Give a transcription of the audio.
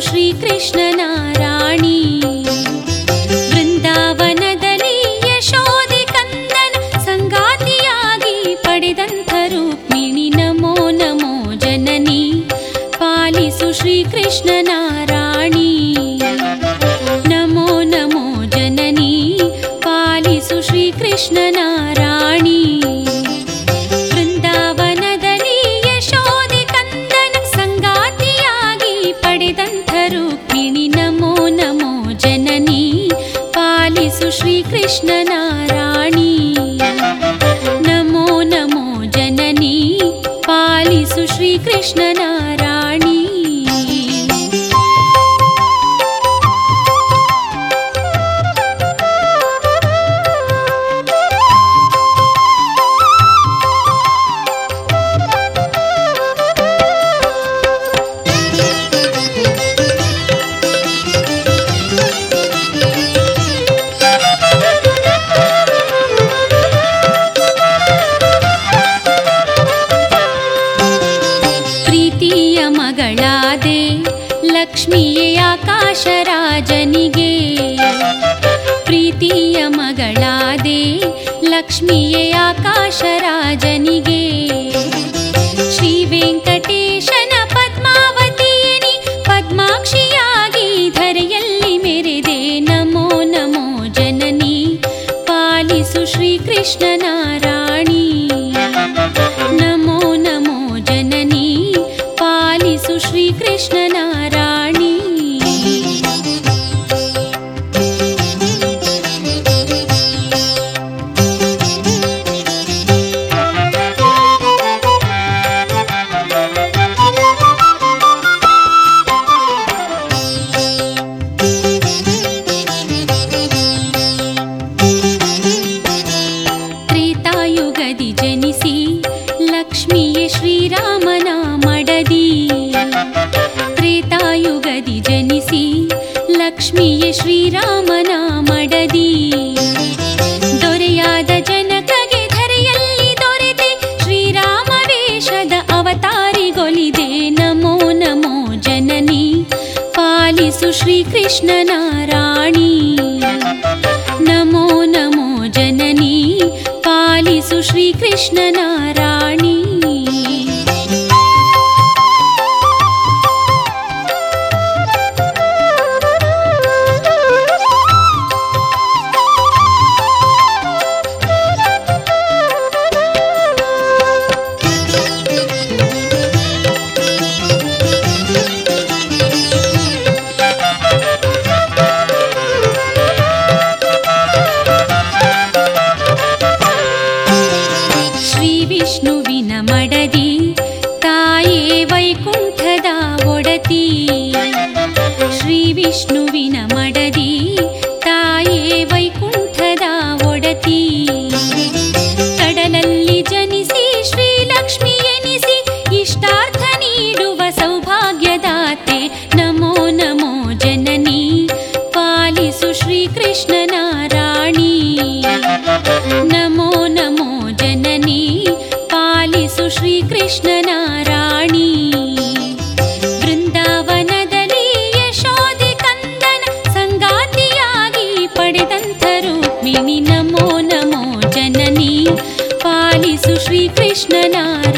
ಶ್ರೀಕೃಷ್ಣನ ರಾಣಿ. ವೃಂದಾವನದಲ್ಲಿ ಯಶೋದೆ ಕಂದನ ಸಂಗಾತಿಯಾಗಿ ಪಡೆದಂಥ ರುಕ್ಮಿಣಿ. ನಮೋ ನಮೋ ಜನನಿ ಪಾಲಿಸು ಶ್ರೀಕೃಷ್ಣನ ರಾಣಿ. ನಮೋ ನಮೋ ಜನನಿ ಪಾಲಿಸು ಶ್ರೀಕೃಷ್ಣನ ರಾಣಿ. ವೃಂದಾವನದಲ್ಲಿ ಯಶೋದೆ ಕಂದನ ಸಂಗಾತಿಯಾಗಿ ಪಡೆದಂಥ ರುಕ್ಮಿಣಿ. ನಮೋ ನಮೋ ಜನನಿ ಪಾಲಿಸು ಶ್ರೀಕೃಷ್ಣನ ರಾಣಿ. ನಮೋ ನಮೋ ಜನನಿ ಪಾಲಿಸು ಶ್ರೀಕೃಷ್ಣನ ರಾಣಿ. ಪ್ರೀತಿಯ ಮಗಳಾದೆ ಲಕ್ಷ್ಮಿಯೇ ಆಕಾಶರಾಜನಿಗೆ. ಪ್ರೀತಿಯ ಮಗಳಾದೆ ಲಕ್ಷ್ಮಿಯೇ ಆಕಾಶರಾಜನಿಗೆ. ಶ್ರೀ ವೆಂಕಟೇಶನ ಪದ್ಮಾವತಿಯನಿ ಪದ್ಮಾಕ್ಷಿಯಾಗಿ ಧರೆಯಲ್ಲಿ ಮೆರೆದೆ. ನಮೋ ನಮೋ ಜನನಿ ಪಾಲಿಸು ಶ್ರೀಕೃಷ್ಣನ ರಾಣಿ. ನಮೋ ನಮೋ ಜನನಿ ಪಾಲಿಸು ಶ್ರೀಕೃಷ್ಣನ ರಾಣಿ. ತ್ರೇತಾಯುಗದಿ ಜನಿಸಿ ಲಕ್ಷ್ಮಿಯೇ ಶ್ರೀರಾಮನ ಮಡದಿ. ತ್ರೇತಾಯುಗದಿ ಜನಿಸಿ ಲಕ್ಷ್ಮಿಯೇ ಶ್ರೀರಾಮನ ಮಡದಿ. ದೊರೆಯಾದ ಜನಕಗೆ ಧರೆಯಲ್ಲಿ ದೊರೆತೆ ಶ್ರೀರಾಮ ವೇಷದ ಅವತಾರಿಗೊಲಿದೆ. ನಮೋ ನಮೋ ಜನನಿ ಪಾಲಿಸು ಶ್ರೀಕೃಷ್ಣನ ರಾಣಿ. ನಮೋ ನಮೋ ಜನನಿ ಪಾಲಿಸು ಶ್ರೀಕೃಷ್ಣನ ರಾಣಿ. ಶ್ರೀ ವಿಷ್ಣುವಿನ ಮಡದಿ ತಾಯೇ ವೈಕುಂಠದ ಒಡತಿ. ಶ್ರೀ ವಿಷ್ಣುವಿನ ಮಡದಿ ತಾಯೇ ವೈಕುಂಠದ ಒಡತಿ. ಕಡಲಲ್ಲಿ ಜನಿಸಿ ಶ್ರೀಲಕ್ಷ್ಮಿ ಎನಿಸಿ ಇಷ್ಟಾರ್ಥ ನೀಡುವ ಸೌಭಾಗ್ಯದಾತೆ. ನಮೋ ನಮೋ ಜನನಿ ಪಾಲಿಸು ಶ್ರೀಕೃಷ್ಣನ ರಾಣಿ. ನಮೋ ನಮೋ ಜನನಿ ಪಾಲಿಸು ಶ್ರೀಕೃಷ್ಣನ ರಾಣಿ. ವೃಂದಾವನದಲ್ಲಿ ಯಶೋದೆ ಕಂದನ ಸಂಗಾತಿಯಾಗಿ ಪಡೆದಂಥ ರುಕ್ಮಿಣಿ. ನಮೋ ನಮೋ ಜನನಿ ಪಾಲಿಸು ಶ್ರೀಕೃಷ್ಣನ